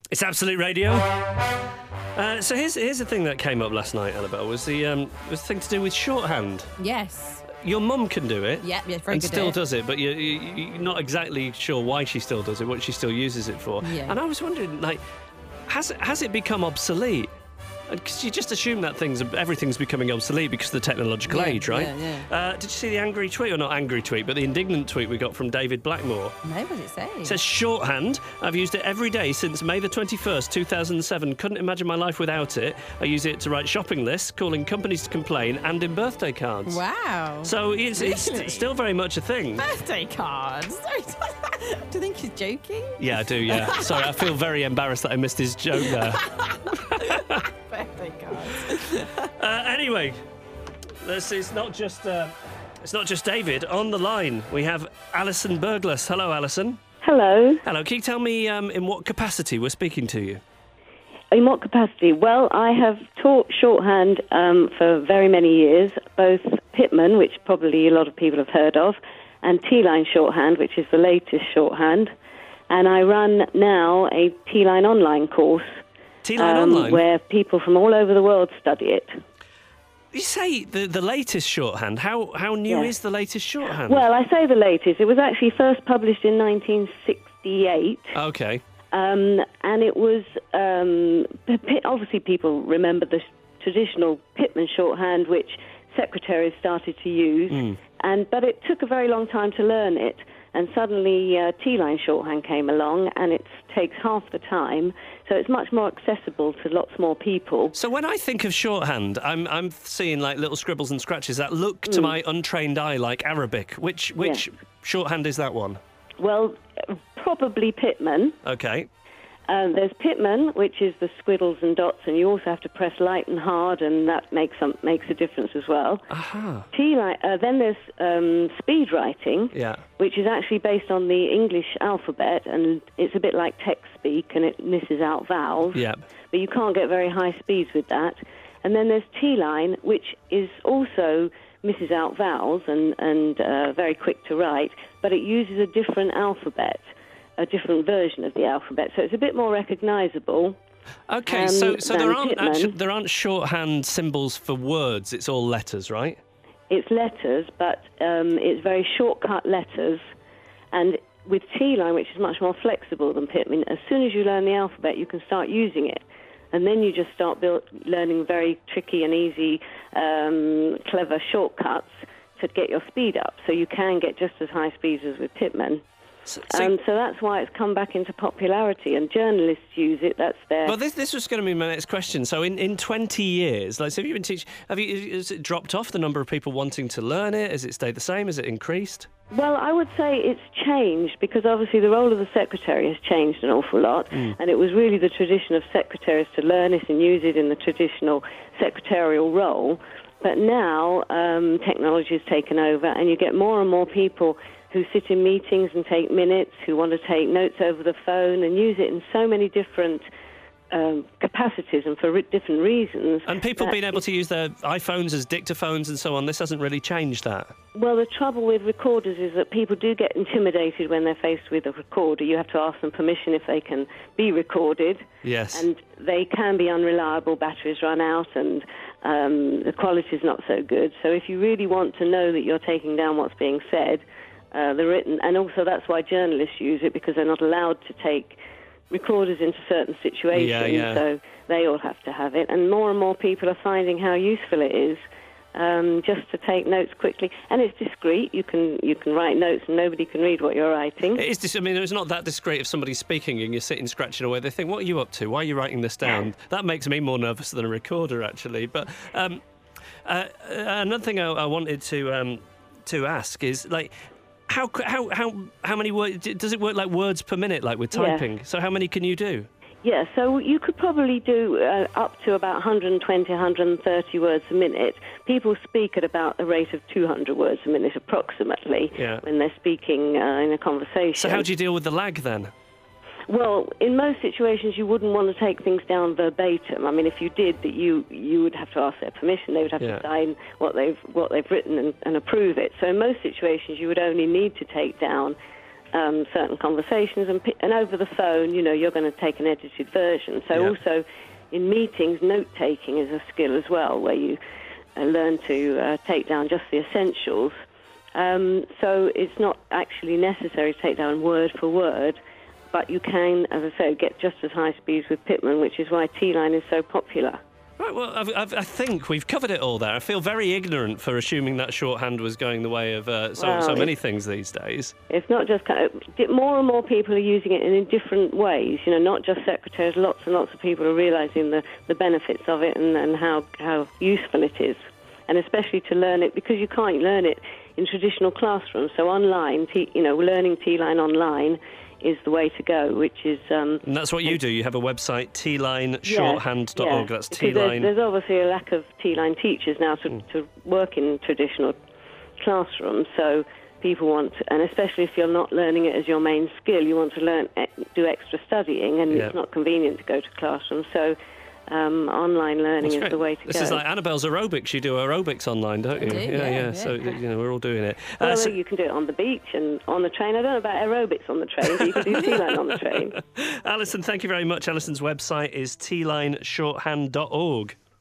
It's Absolute Radio. So here's the thing that came up last night, Annabelle, was the thing to do with shorthand. Yes. Your mum can do it. Yeah, very and good still at it. does it, but you're not exactly sure why she still does it, what she still uses it for. Yeah. And I was wondering, like, has it become obsolete? Because you just assume that everything's becoming obsolete because of the technological age, right? Yeah. Did you see the angry tweet, or not angry tweet, but the indignant tweet we got from David Blackmore? No, what did it say? It says, shorthand. I've used it every day since May the 21st, 2007. Couldn't imagine my life without it. I use it to write shopping lists, calling companies to complain, and in birthday cards. Wow. So it's Really? still very much a thing. Birthday cards? Do you think he's joking? Yeah, I do, yeah. Sorry, I feel very embarrassed that I missed his joke there. Birthday cards. Anyway, it's not just David. On the line, we have Alison Burglas. Hello, Alison. Hello. Hello. Can you tell me in what capacity we're speaking to you? In what capacity? Well, I have taught shorthand for very many years, both Pitman, which probably a lot of people have heard of, and T-Line shorthand, which is the latest shorthand. And I run now a T-Line online course. T-Line online? Where people from all over the world study it. You say the latest shorthand. How new is the latest shorthand? Well, I say the latest. It was actually first published in 1968. Okay. And it was, obviously people remember the traditional Pitman shorthand, which secretaries started to use, but it took a very long time to learn it. And suddenly T-Line shorthand came along, and it takes half the time, so it's much more accessible to lots more people. So when I think of shorthand, I'm seeing like little scribbles and scratches that look to my untrained eye like Arabic. Which shorthand is that one? Well, probably Pitman. Okay. There's Pitman, which is the squiggles and dots, and you also have to press light and hard, and that makes a difference as well. Aha. T-Line. Then there's speed writing, which is actually based on the English alphabet, and it's a bit like text speak, and it misses out vowels. Yep. But you can't get very high speeds with that. And then there's T-Line, which is also misses out vowels and very quick to write, but it uses a different alphabet. A different version of the alphabet, so it's a bit more recognisable. Okay, so there aren't shorthand symbols for words. It's all letters, right? It's letters, but it's very shortcut letters. And with T-Line, which is much more flexible than Pitman, as soon as you learn the alphabet, you can start using it, and then you just start learning very tricky and easy, clever shortcuts to get your speed up. So you can get just as high speeds as with Pitman. So that's why it's come back into popularity, and journalists use it. That's their... Well, this was going to be my next question. So in 20 years, like, so have you been teaching? Has it dropped off, the number of people wanting to learn it? Has it stayed the same? Has it increased? Well, I would say it's changed, because obviously the role of the secretary has changed an awful lot, and it was really the tradition of secretaries to learn it and use it in the traditional secretarial role. But now technology has taken over, and you get more and more people who sit in meetings and take minutes, who want to take notes over the phone and use it in so many different capacities and for different reasons. And people being able to use their iPhones as dictaphones and so on, this hasn't really changed that. Well, the trouble with recorders is that people do get intimidated when they're faced with a recorder. You have to ask them permission if they can be recorded. Yes. And they can be unreliable, batteries run out, and the quality's not so good. So if you really want to know that you're taking down what's being said, the written, and also that's why journalists use it, because they're not allowed to take recorders into certain situations, so they all have to have it. And more people are finding how useful it is just to take notes quickly. And it's discreet. You can write notes and nobody can read what you're writing. It is it's not that discreet if somebody's speaking and you're sitting scratching away. They think, what are you up to? Why are you writing this down? That makes me more nervous than a recorder, actually. But another thing I wanted to ask is, like, how many words does it work, like words per minute, like with typing? Yeah. So how many can you do? Yeah, so you could probably do up to about 120, 130 words a minute. People speak at about the rate of 200 words a minute approximately when they're speaking in a conversation. So how do you deal with the lag then? Well, in most situations, you wouldn't want to take things down verbatim. I mean, if you did, that you would have to ask their permission. They would have to sign what they've written and approve it. So in most situations, you would only need to take down certain conversations, and over the phone, you're going to take an edited version. So also in meetings, note-taking is a skill as well, where you learn to take down just the essentials. So it's not actually necessary to take down word for word, but you can, as I say, get just as high speeds with Pitman, which is why T-Line is so popular. Right, well, I think we've covered it all there. I feel very ignorant for assuming that shorthand was going the way of so many things these days. It's not just more and more people are using it in different ways. Not just secretaries. Lots and lots of people are realising the benefits of it and how useful it is, and especially to learn it because you can't learn it in traditional classrooms. So online, learning T-Line online is the way to go, which is... and that's what you do. You have a website, tlineshorthand.org. That's T-Line... There's obviously a lack of T-Line teachers now to work in traditional classrooms, so people want... And especially if you're not learning it as your main skill, you want to do extra studying, and it's not convenient to go to classrooms, so... online learning is the way to go. This is like Annabelle's aerobics. You do aerobics online, don't you? Yeah. So we're all doing it. Well, you can do it on the beach and on the train. I don't know about aerobics on the train, but you can do T-Line on the train. Alison, thank you very much. Alison's website is tlineshorthand.org.